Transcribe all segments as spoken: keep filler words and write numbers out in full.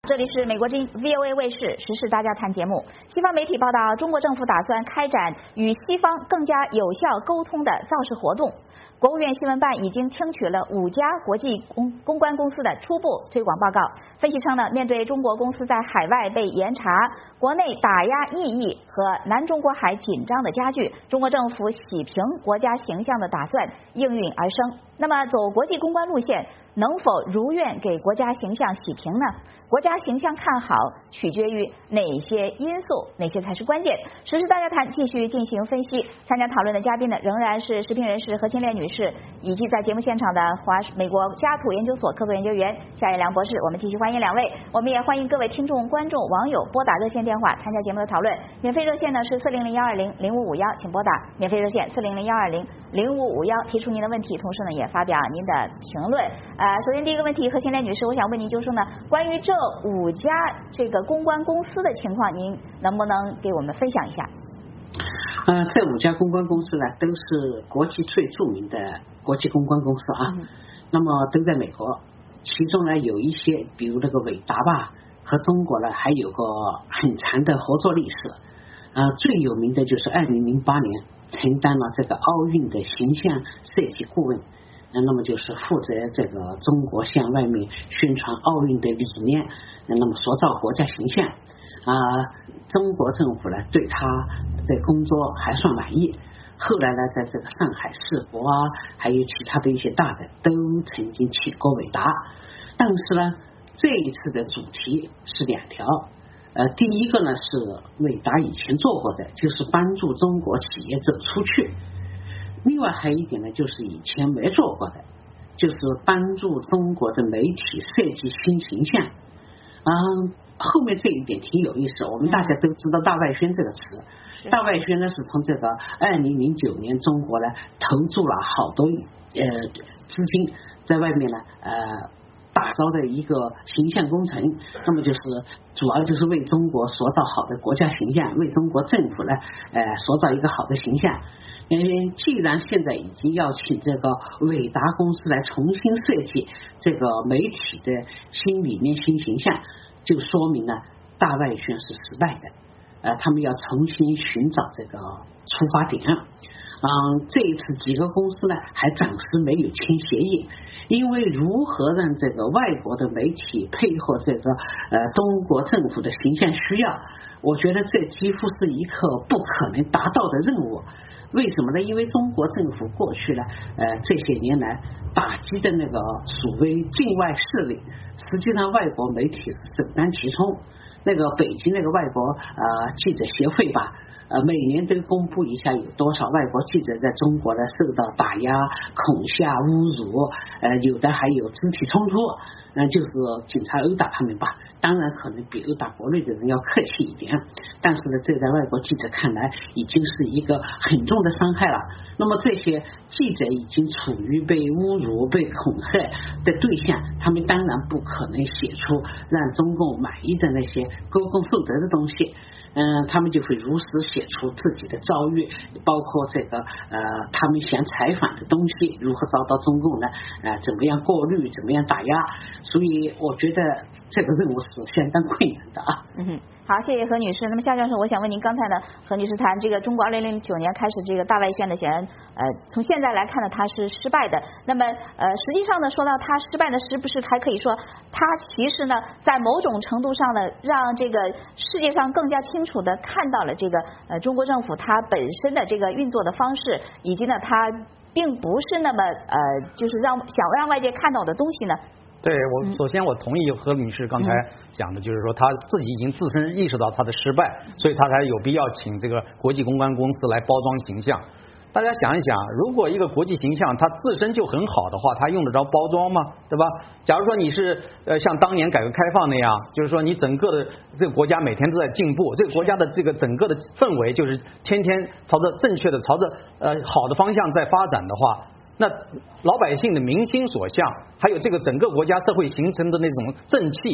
这里是美国之音 V O A 卫视时事大家谈节目。西方媒体报道，中国政府打算开展与西方更加有效沟通的造势活动。国务院新闻办已经听取了五家国际公公关公司的初步推广报告。分析称呢，面对中国公司在海外被严查、国内打压异议和南中国海紧张的加剧，中国政府洗平国家形象的打算应运而生。那么，走国际公关路线能否如愿给国家形象洗平呢？国家形象看好取决于哪些因素？哪些才是关键？时事大家谈继续进行分析。参加讨论的嘉宾呢，仍然是时评人士何清烈女士，以及在节目现场的华美国嘉土研究所客座研究员夏叶良博士。我们继续欢迎两位。我们也欢迎各位听众、观众、网友拨打热线电话参加节目的讨论。免费热线呢是四零零幺二零零五五幺，请拨打免费热线四零零幺二零零五五幺，提出您的问题，同时呢也发表您的评论。呃，首先第一个问题，何清烈女士，我想问您就是说呢，关于这五家这个公关公司的情况，您能不能给我们分享一下？ 呃，这五家公关公司呢，都是国际最著名的国际公关公司啊。嗯、那么都在美国，其中呢有一些，比如那个伟达吧，和中国呢还有个很长的合作历史。啊、呃，最有名的就是二零零八年承担了这个奥运的形象设计顾问。那么就是负责这个中国向外面宣传奥运的理念，那么塑造国家形象啊、呃。中国政府呢对他的工作还算满意，后来呢在这个上海世博啊，还有其他的一些大的都曾经请过伟达，但是呢这一次的主题是两条。呃，第一个呢是伟达以前做过的，就是帮助中国企业走出去。另外还有一点呢，就是以前没做过的，就是帮助中国的媒体设计新形象。嗯，后面这一点挺有意思，我们大家都知道大外宣这个词。大外宣呢是从这个二零零九年中国呢投注了好多呃资金在外面呢呃打造的一个形象工程，那么就是主要就是为中国塑造好的国家形象，为中国政府呢呃塑造一个好的形象。嗯，既然现在已经要请这个伟达公司来重新设计这个媒体的新理念、新形象，就说明呢大外宣是失败的。呃，他们要重新寻找这个出发点。嗯，这一次几个公司呢还暂时没有签协议，因为如何让这个外国的媒体配合这个呃中国政府的形象需要，我觉得这几乎是一个不可能达到的任务。为什么呢？因为中国政府过去呢，呃，这些年来打击的那个所谓境外势力，实际上外国媒体是首当其冲。那个北京那个外国呃记者协会吧，呃每年都公布一下有多少外国记者在中国呢受到打压、恐吓、侮辱，呃有的还有肢体冲突，嗯、呃、就是警察殴打他们吧。当然可能比殴打国内的人要客气一点，但是呢，这在外国记者看来已经是一个很重的伤害了。那么这些记者已经处于被侮辱、被恐吓的对象，他们当然不可能写出让中共满意的那些歌功颂德的东西。嗯，他们就会如实写出自己的遭遇，包括这个呃，他们想采访的东西如何遭到中共呢？呃，怎么样过滤，怎么样打压？所以我觉得这个任务是相当困难的啊。 嗯哼，好，谢谢何女士。那么夏教授，我想问您，刚才呢，何女士谈这个中国二零零九年开始这个大外宣的，显然呃，从现在来看呢，它是失败的。那么呃，实际上呢，说到它失败呢，是不是还可以说它其实呢，在某种程度上呢，让这个世界上更加清楚的看到了这个呃中国政府它本身的这个运作的方式，以及呢，它并不是那么呃，就是让想让外界看到的东西呢？ 对，我首先我同意何女士刚才讲的，就是说她自己已经自身意识到她的失败，所以她才有必要请这个国际公关公司来包装形象。大家想一想，如果一个国际形象它自身就很好的话，它用得着包装吗？对吧？假如说你是呃像当年改革开放那样，就是说你整个的这个国家每天都在进步，这个国家的这个整个的氛围就是天天朝着正确的朝着呃好的方向在发展的话，那老百姓的民心所向，还有这个整个国家社会形成的那种正气，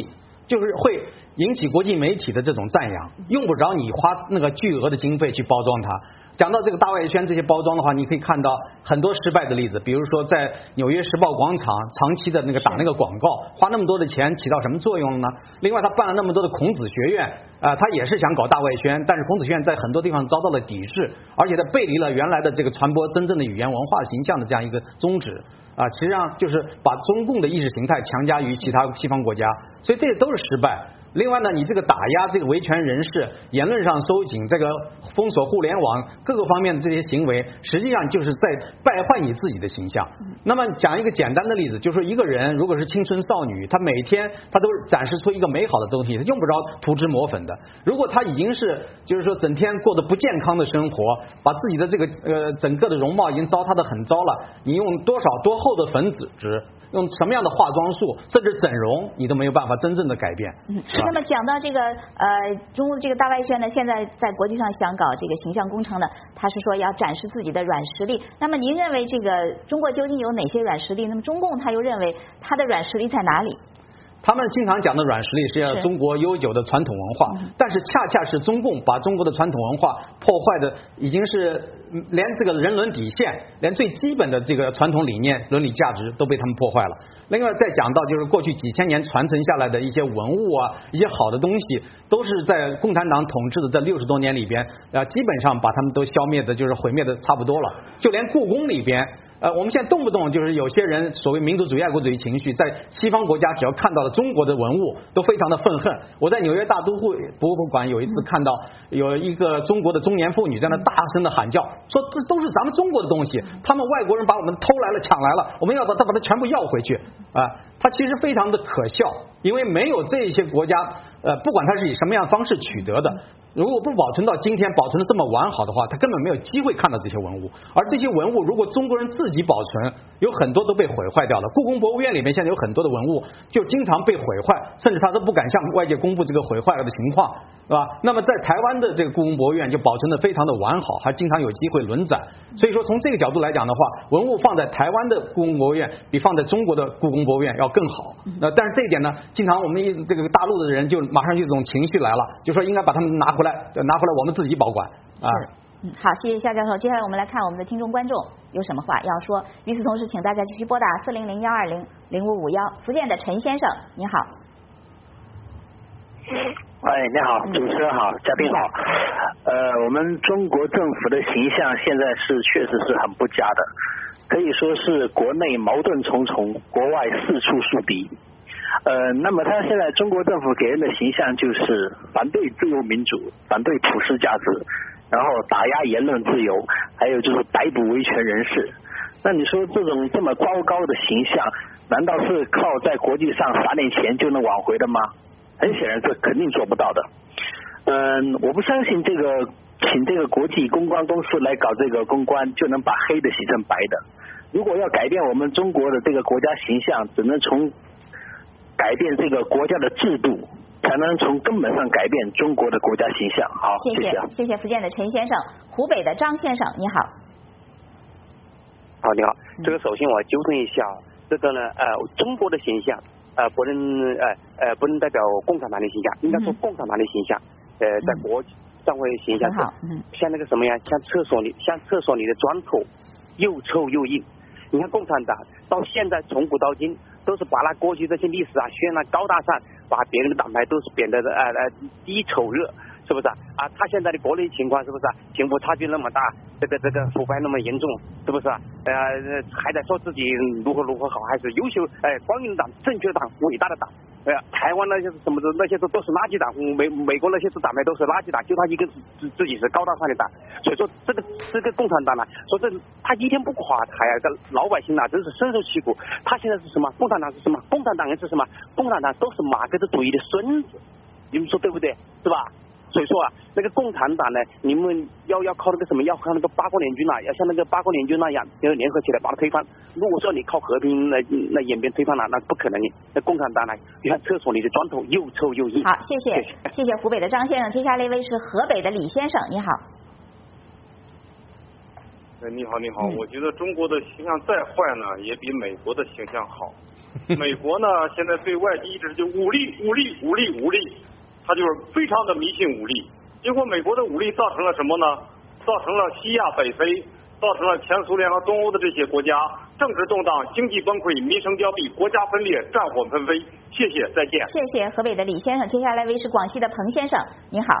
就是会引起国际媒体的这种赞扬，用不着你花那个巨额的经费去包装它。讲到这个大外宣这些包装的话，你可以看到很多失败的例子，比如说在纽约时报广场长期的那个打那个广告，花那么多的钱起到什么作用了呢？另外他办了那么多的孔子学院啊、呃，他也是想搞大外宣，但是孔子学院在很多地方遭到了抵制，而且他背离了原来的这个传播真正的语言文化形象的这样一个宗旨啊，实际上就是把中共的意识形态强加于其他西方国家，所以这些都是失败。另外呢，你这个打压这个维权人士，言论上收紧，这个封锁互联网各个方面的这些行为，实际上就是在败坏你自己的形象。那么讲一个简单的例子，就是说一个人如果是青春少女，她每天她都展示出一个美好的东西，她用不着涂脂抹粉的。如果她已经是就是说整天过得不健康的生活，把自己的这个呃整个的容貌已经糟蹋得很糟了，你用多少多厚的粉脂质，用什么样的化妆术，甚至整容，你都没有办法真正的改变。 嗯，那么讲到这个呃，中国这个大外宣呢，现在在国际上想搞这个形象工程呢，他是说要展示自己的软实力。那么您认为这个中国究竟有哪些软实力？那么中共他又认为他的软实力在哪里？ 他们经常讲的软实力是要中国悠久的传统文化，但是恰恰是中共把中国的传统文化破坏的已经是连这个人伦底线，连最基本的这个传统理念、伦理价值都被他们破坏了。另外再讲到就是过去几千年传承下来的一些文物啊，一些好的东西，都是在共产党统治的这六十多年里边，啊，基本上把他们都消灭的，就是毁灭的差不多了。就连故宫里边。呃，我们现在动不动就是有些人所谓民族主义、爱国主义情绪，在西方国家只要看到了中国的文物，都非常的愤恨。我在纽约大都会博物馆有一次看到有一个中国的中年妇女在那大声的喊叫，说这都是咱们中国的东西，他们外国人把我们偷来了、抢来了，我们要把它把它全部要回去啊！它其实非常的可笑，因为没有这些国家，呃，不管它是以什么样的方式取得的。如果不保存到今天，保存的这么完好的话，他根本没有机会看到这些文物。而这些文物，如果中国人自己保存，有很多都被毁坏掉了。故宫博物院里面现在有很多的文物，就经常被毁坏，甚至他都不敢向外界公布这个毁坏了的情况，是吧？那么在台湾的这个故宫博物院就保存的非常的完好，还经常有机会轮展。所以说从这个角度来讲的话，文物放在台湾的故宫博物院比放在中国的故宫博物院要更好。那但是这一点呢，经常我们这个大陆的人就马上就这种情绪来了，就说应该把他们拿回来。拿回来我们自己保管啊。 嗯，好，谢谢夏教授。接下来我们来看我们的听众观众有什么话要说。与此同时，请大家继续拨打四零零幺二零零五五幺。福建的陈先生，你好。 喂，你好，主持人好，嘉宾好。呃，我们中国政府的形象现在是确实是很不佳的，可以说是国内矛盾重重，国外四处树敌。呃，那么他现在中国政府给人的形象就是反对自由民主，反对普世价值，然后打压言论自由，还有就是逮捕维权人士。那你说这种这么糟糕的形象，难道是靠在国际上撒点钱就能挽回的吗？很显然这肯定做不到的。嗯，我不相信这个请这个国际公关公司来搞这个公关就能把黑的洗成白的。如果要改变我们中国的这个国家形象，只能从改变这个国家的制度，才能从根本上改变中国的国家形象。好， 谢谢，谢谢福建的陈先生。湖北的张先生，你好。 好，你好。这个首先我纠正一下，这个呢，呃，中国的形象，呃，不能，呃，呃，不能代表共产党的形象，应该说共产党的形象，呃，在国际上会形象好，嗯，像那个什么呀，像厕所里，像厕所里的砖头，又臭又硬。你看共产党到现在从古到今都是把那过去这些历史啊渲染高大上，把别人的党派都是贬得呃呃低丑恶，是不是啊？啊，他现在的国内情况是不是啊？贫富差距那么大，这个这个腐败那么严重，是不是啊？呃，还在说自己如何如何好，还是优秀哎、呃、光荣的党、正确的党、伟大的党。呃，台湾那些是什么的，那些都都是垃圾党，美美国那些是党派都是垃圾党，就他一个自自己是高大上的党，所以说这个这个共产党呢，说这他一天不垮台啊，这老百姓呐、啊、真是深受其苦。他现在是什么？共产党是什么？共产党人是什么？共产党都是马克思主义的孙子，你们说对不对？是吧？所以说啊，那个共产党呢，你们要要靠那个什么，要靠那个八国联军呐、啊，要像那个八国联军那样，要联合起来把它推翻。如果说你靠和平来来演变推翻了，那不可能的。那共产党呢，你看厕所里的砖头又臭又硬。 好，谢谢，谢谢，谢谢湖北的张先生。接下来一位是河北的李先生，你好。 哎，你好，你好、嗯，我觉得中国的形象再坏呢，也比美国的形象好。 美国呢现在对外地一直就武力武力武力武力，他就是非常的迷信武力。结果美国的武力造成了什么呢？造成了西亚北非，造成了前苏联和东欧的这些国家政治动荡、经济崩溃、民生凋敝、国家分裂、战火纷飞。谢谢，再见。 谢谢河北的李先生，接下来为是广西的彭先生，您好。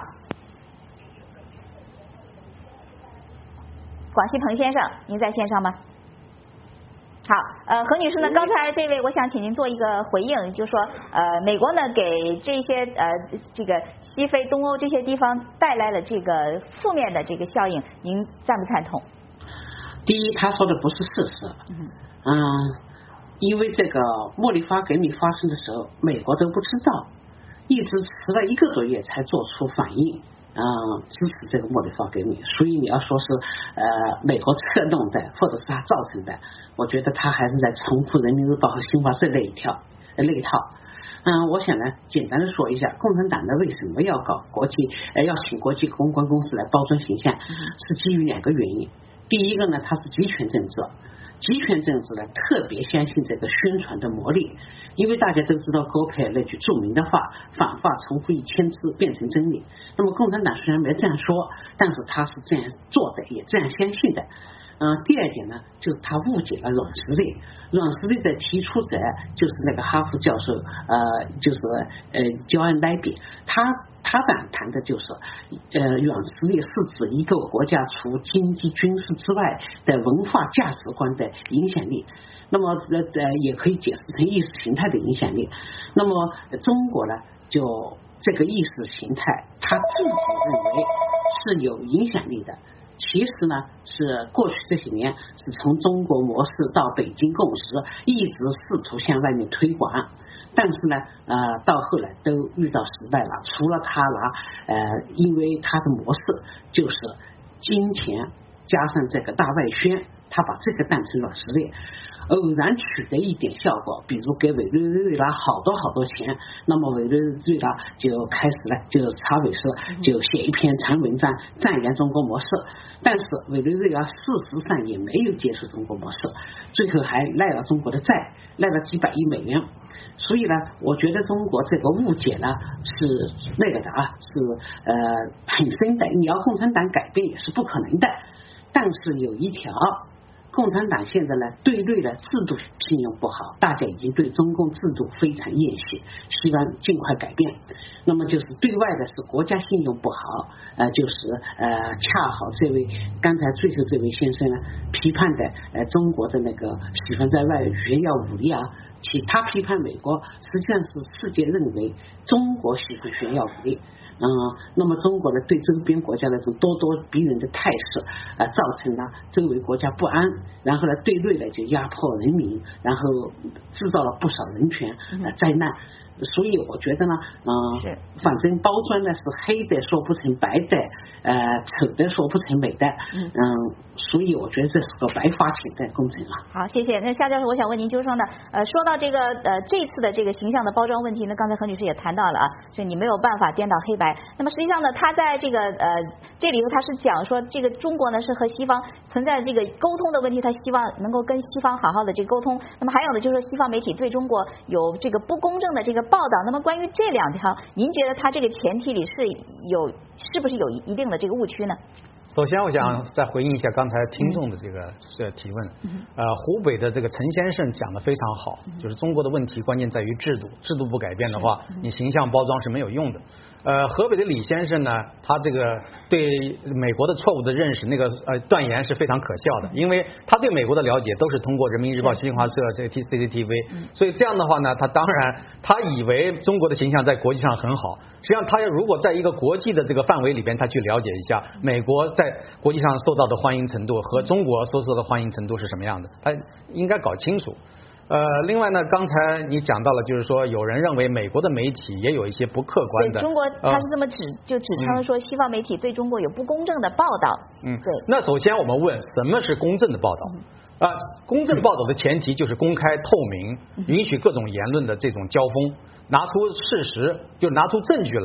广西彭先生，您在线上吗？好，呃，何女士呢？刚才这位，我想请您做一个回应，就是说，呃，美国呢给这些呃这个西非、东欧这些地方带来了这个负面的这个效应，您赞不赞同？ 第一，他说的不是事实，嗯，因为这个茉莉花革命发生的时候，美国都不知道，一直迟了一个多月才做出反应。嗯，支持这个茉莉花革命，所以你要说是呃美国策动的，或者是他造成的，我觉得他还是在重复人民日报和新华社那一条那一套。嗯，我想呢，简单的说一下，共产党呢为什么要搞国际呃要请国际公关公司来包装形象，是基于两个原因。第一个呢，它是集权政治。集权政治呢，特别相信这个宣传的魔力，因为大家都知道戈培尔那句著名的话，反话重复一千次变成真理。那么共产党虽然没这样说，但是他是这样做的，也这样相信的。嗯、呃，第二点呢，就是他误解了软实力。软实力的提出者就是那个哈佛教授，呃，就是呃焦恩莱比，他他谈谈的就是，呃，软实力是指一个国家除经济、军事之外的文化价值观的影响力。那么呃呃，也可以解释成意识形态的影响力。那么中国呢，就这个意识形态，他自己认为是有影响力的。其实呢，是过去这些年是从中国模式到北京共识，一直试图向外面推广，但是呢，呃，到后来都遇到失败了。除了他拿，呃，因为他的模式就是金钱加上这个大外宣，他把这个当成软实力。偶然取得一点效果，比如给委内瑞拉好多好多钱，那么委内瑞拉就开始了，就查韦斯就写一篇长文章赞扬中国模式，但是委内瑞拉事实上也没有接受中国模式，最后还赖了中国的债，赖了几百亿美元。所以呢，我觉得中国这个误解呢是那个的啊，是呃很深的，你要共产党改变也是不可能的。但是有一条，共产党现在呢，对内的制度信用不好，大家已经对中共制度非常厌弃，希望尽快改变。那么就是对外的是国家信用不好，呃，就是呃，恰好这位刚才最后这位先生呢，批判的呃中国的那个喜欢在外炫耀武力啊，其他批判美国，实际上是世界认为中国喜欢炫耀武力。嗯，那么中国呢对周边国家的这种咄咄逼人的态势，呃，造成了周围国家不安，然后呢对内呢就压迫人民，然后制造了不少人权呃灾难。所以我觉得呢，嗯、呃，反正包装呢是黑的说不成白的，呃，丑的说不成美的，嗯，嗯所以我觉得这是个白花钱的工程啊。 好，谢谢。那夏教授，我想问您，就是说呢，呃，说到这个呃这次的这个形象的包装问题呢，刚才何女士也谈到了啊，所以你没有办法颠倒黑白。那么实际上呢，他在这个呃这里头他是讲说，这个中国呢是和西方存在这个沟通的问题，他希望能够跟西方好好的这个沟通。那么还有呢，就是说西方媒体对中国有这个不公正的这个报道。那么关于这两条，您觉得它这个前提里是有是不是有一定的这个误区呢？ 首先，我想再回应一下刚才听众的这个这提问。呃，湖北的这个陈先生讲的非常好，就是中国的问题关键在于制度，制度不改变的话，你形象包装是没有用的。呃，河北的李先生呢，他这个对美国的错误的认识，那个呃断言是非常可笑的，因为他对美国的了解都是通过人民日报、新华社、这个 T C C T V， 所以这样的话呢，他当然他以为中国的形象在国际上很好，实际上他要如果在一个国际的这个范围里边，他去了解一下美国在国际上受到的欢迎程度和中国所受的欢迎程度是什么样的，他应该搞清楚。呃，另外呢，刚才你讲到了，就是说有人认为美国的媒体也有一些不客观的， 对中国他是这么指、呃、就指称说西方媒体对中国有不公正的报道。嗯，对。 那首先我们问，什么是公正的报道？啊、呃，公正报道的前提就是公开透明，允许各种言论的这种交锋，拿出事实，就拿出证据来。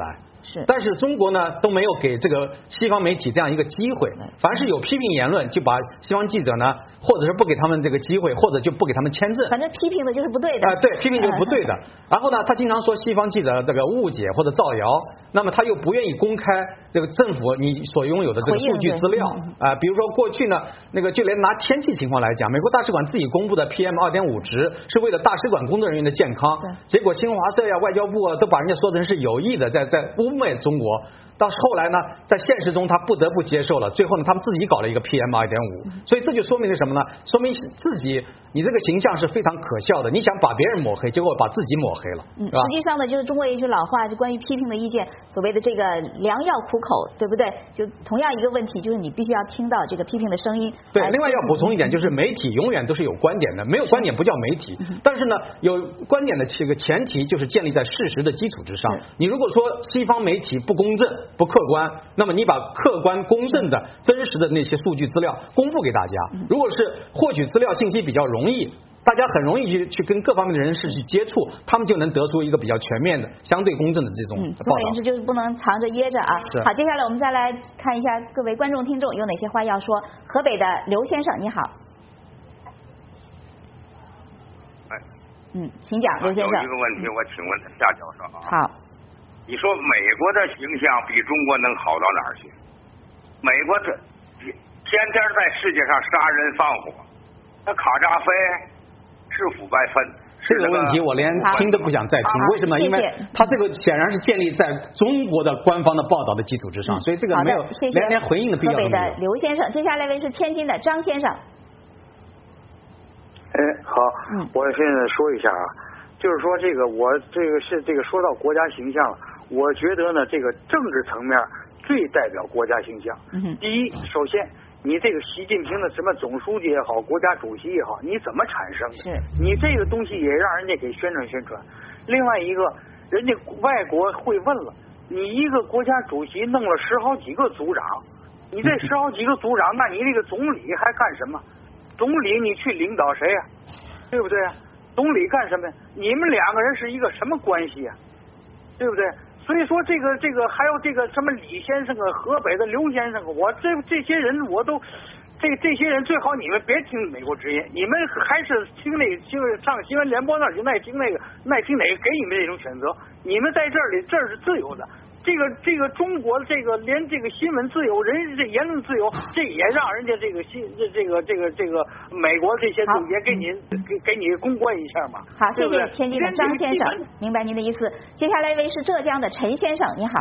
是， 但是中国呢都没有给这个西方媒体这样一个机会，凡是有批评言论，就把西方记者呢，或者是不给他们这个机会，或者就不给他们签证。 反正批评的就是不对的。 啊、呃，对，批评就是不对的。然后呢，他经常说西方记者这个误解或者造谣，那么他又不愿意公开这个政府你所拥有的这个数据资料啊、呃，比如说过去呢，那个就连拿天气情况来讲，美国大使馆自己公布的 P M 二点五 值是为了大使馆工作人员的健康，结果新华社呀、外交部啊都把人家说成是有意的，在在污蔑中国。到后来呢，在现实中他不得不接受了，最后呢，他们自己搞了一个 P M 二点五，所以这就说明了什么呢？说明自己你这个形象是非常可笑的，你想把别人抹黑，结果把自己抹黑了。 嗯，实际上呢，就是中国有一句老话，就关于批评的意见，所谓的这个良药苦口，对不对？就同样一个问题，就是你必须要听到这个批评的声音。 对，另外要补充一点，就是媒体永远都是有观点的，没有观点不叫媒体。但是呢，有观点的这个前提就是建立在事实的基础之上。你如果说西方媒体不公正、不客观，那么你把客观公正的真实的那些数据资料公布给大家，如果是获取资料信息比较容易，大家很容易去去跟各方面的人士去接触，他们就能得出一个比较全面的相对公正的这种报道。 总而言之就是不能藏着掖着啊。好，接下来我们再来看一下各位观众听众有哪些话要说。河北的刘先生你好。 哎， 嗯，请讲，刘先生。 有一个问题我请问夏教授啊。 好。 你说美国的形象比中国能好到哪儿去？美国这天天在世界上杀人放火，那卡扎菲是腐败分。 这个问题我连听都不想再听，为什么？因为他这个显然是建立在中国的官方的报道的基础之上，所以这个没有连连回应的必要都没有。 河北的刘先生，接下来一位是天津的张先生。 哎，好，嗯，我现在说一下啊，就是说这个我这个是这个说到国家形象。我觉得呢，这个政治层面最代表国家形象。 嗯、 第一，首先你这个习近平的什么总书记也好，国家主席也好，你怎么产生的？ 是你这个东西也让人家给宣传宣传。另外一个，人家外国会问了，你一个国家主席弄了十好几个组长，你这十好几个组长，那你这个总理还干什么？总理你去领导谁呀、啊？对不对啊？总理干什么呀？你们两个人是一个什么关系呀、啊？对不对？所以说这个这个还有这个什么李先生啊，河北的刘先生，我这这些人我都，这这些人最好你们别听美国之音，你们还是听那个新闻上新闻联播那儿去爱听那个爱听哪个给你们这种选择，你们在这里这儿是自由的。这个这个中国这个连这个新闻自由、人这言论自由，这也让人家这个新这这个这个这个美国这些也给你给给你公关一下嘛。 好，谢谢天津的张先生，明白您的意思。接下来一位是浙江的陈先生，你好。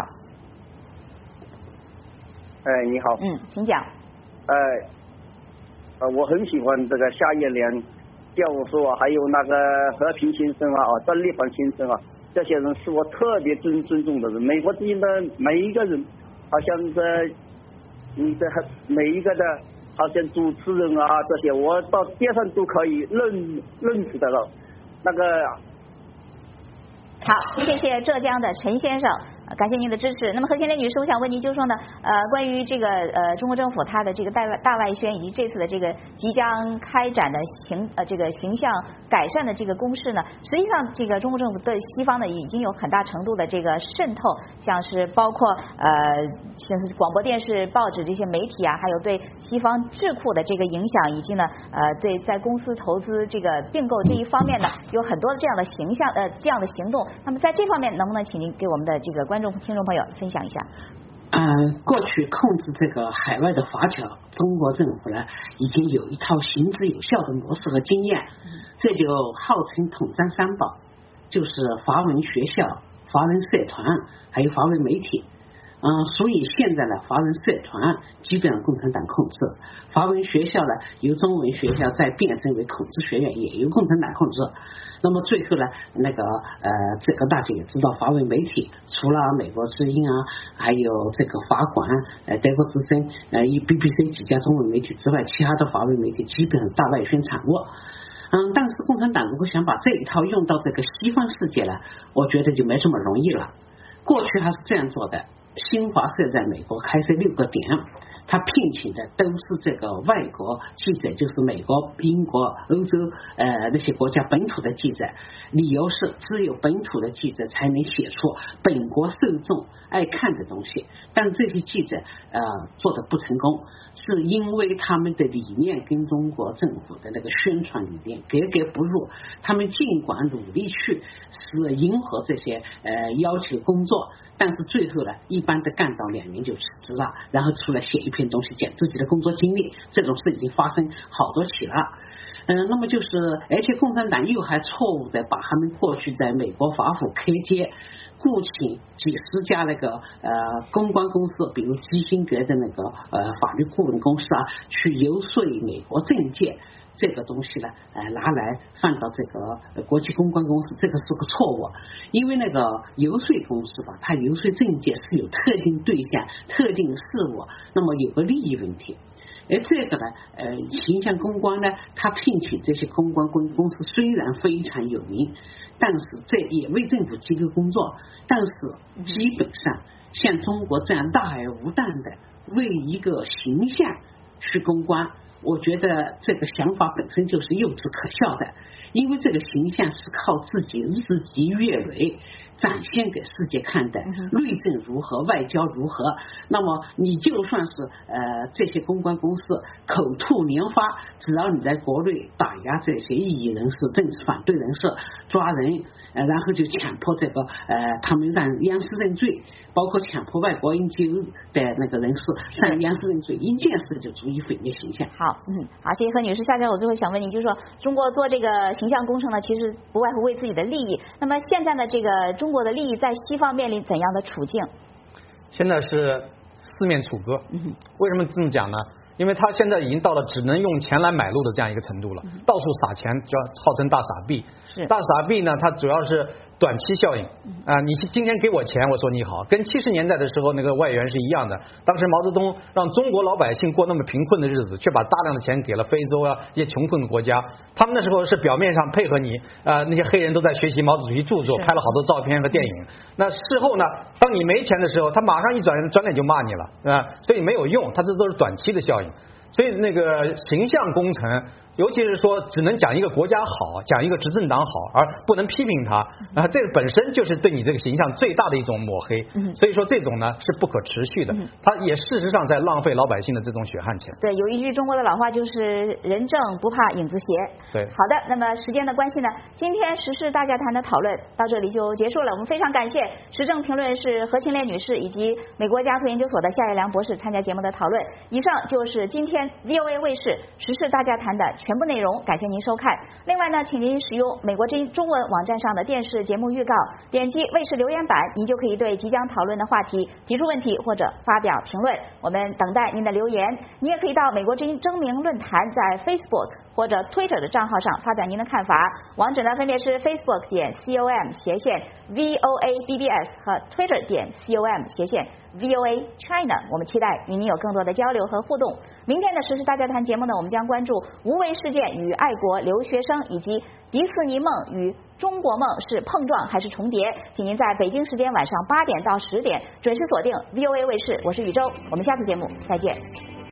哎，你好。 嗯，请讲。 哎，呃，我很喜欢这个夏叶莲教授啊，还有那个和平先生啊，啊，张立凡先生啊。这些人是我特别尊尊重的人，美国之音的每一个人，好像这，你的每一个的，好像主持人啊这些，我到街上都可以认认识的了。那个。 好，谢谢浙江的陈先生。感谢您的支持。那么何先莲女士，我想问您，就是说呢，呃，关于这个呃中国政府它的这个大外大外宣以及这次的这个即将开展的形呃这个形象改善的这个攻势呢，实际上这个中国政府对西方呢已经有很大程度的这个渗透，像是包括呃像是广播电视、报纸这些媒体啊，还有对西方智库的这个影响，以及呢呃对在公司投资这个并购这一方面呢，有很多的这样的形象呃这样的行动。那么在这方面，能不能请您给我们的这个观众听众朋友分享一下？ 嗯、呃，过去控制这个海外的华侨，中国政府呢已经有一套行之有效的模式和经验，这就号称统战三宝，就是华文学校、华文社团还有华文媒体。嗯，所以现在呢，华文社团基本上共产党控制，华文学校呢由中文学校再变身为孔子学院，也由共产党控制。那么最后呢，那个呃，这个大家也知道，华为媒体除了美国之音啊，还有这个法广、呃德国之声、呃 B B C 几家中文媒体之外，其他的华为媒体基本上大外宣产物。嗯，但是共产党如果想把这一套用到这个西方世界呢，我觉得就没这么容易了。过去还是这样做的，新华社在美国开设六个点， 他聘请的都是这个外国记者，就是美国、英国、欧洲呃那些国家本土的记者，理由是只有本土的记者才能写出本国受众爱看的东西，但这些记者呃做的不成功，是因为他们的理念跟中国政府的那个宣传理念格格不入，他们尽管努力去是迎合这些呃要求工作，但是最后呢，一般的干到两年就辞职了，然后出来写一篇东西讲自己的工作经历，这种事已经发生好多起了。嗯，那么就是，而且共产党又还错误的把他们过去在美国华府开街雇请几十家那个呃公关公司，比如基辛格的那个呃法律顾问公司啊，去游说美国政界。这个东西呢，呃，拿来放到这个国际公关公司，这个是个错误。因为那个游说公司吧，它游说政界是有特定对象、特定事务，那么有个利益问题。而这个呢，呃，形象公关呢，它聘请这些公关公公司虽然非常有名，但是这也为政府机构工作，但是基本上像中国这样大而无当的为一个形象去公关。我觉得这个想法本身就是幼稚可笑的，因为这个形象是靠自己日积月累展现给世界看的，内政如何，外交如何。那么你就算是呃这些公关公司口吐莲花，只要你在国内打压这些异议人士、政治反对人士，抓人，呃然后就强迫这个呃他们让央视认罪，包括强迫外国 N G O 的那个人士向央视认罪，一件事就足以毁灭形象。 好，嗯，好，谢谢何女士。下面我最后想问你，就是说中国做这个形象工程呢，其实不外乎为自己的利益。那么现在的这个中国的利益在西方面临怎样的处境？ 现在是四面楚歌。为什么这么讲呢？因为他现在已经到了只能用钱来买路的这样一个程度了，到处撒钱，叫号称大傻逼。大傻逼呢，它主要是短期效应啊、呃！你今天给我钱，我说你好，跟七十年代的时候那个外援是一样的。当时毛泽东让中国老百姓过那么贫困的日子，却把大量的钱给了非洲啊一些穷困的国家。他们那时候是表面上配合你啊、呃，那些黑人都在学习毛主席著作，拍了好多照片和电影。那事后呢，当你没钱的时候，他马上一转转脸就骂你了啊！所以没有用，他这都是短期的效应。所以那个形象工程，尤其是说只能讲一个国家好，讲一个执政党好，而不能批评他啊，这个本身就是对你这个形象最大的一种抹黑。所以说这种呢是不可持续的，它也事实上在浪费老百姓的这种血汗钱。 对，有一句中国的老话就是人正不怕影子斜。 对， 好的，那么时间的关系呢，今天时事大家谈的讨论到这里就结束了。我们非常感谢时政评论是何庆烈女士以及美国加图研究所的夏叶良博士参加节目的讨论。以上就是今天 V O A 卫视时事大家谈的全部内容，感谢您收看。另外呢，请您使用美国之音中文网站上的电视节目预告，点击卫视留言板，您就可以对即将讨论的话题提出问题或者发表评论。我们等待您的留言。您也可以到美国之音征名论坛在 Facebook 或者 Twitter 的账号上发表您的看法，网址呢分别是 Facebook 点 com 斜线 V O A B B S 和 Twitter 点 com 斜线 V O A China。 我们期待与您有更多的交流和互动。明天的时事大家谈节目呢，我们将关注无为事件与爱国留学生，以及迪士尼梦与中国梦是碰撞还是重叠。请您在北京时间晚上八点到十点准时锁定 V O A 卫视，我是宇宙，我们下次节目再见。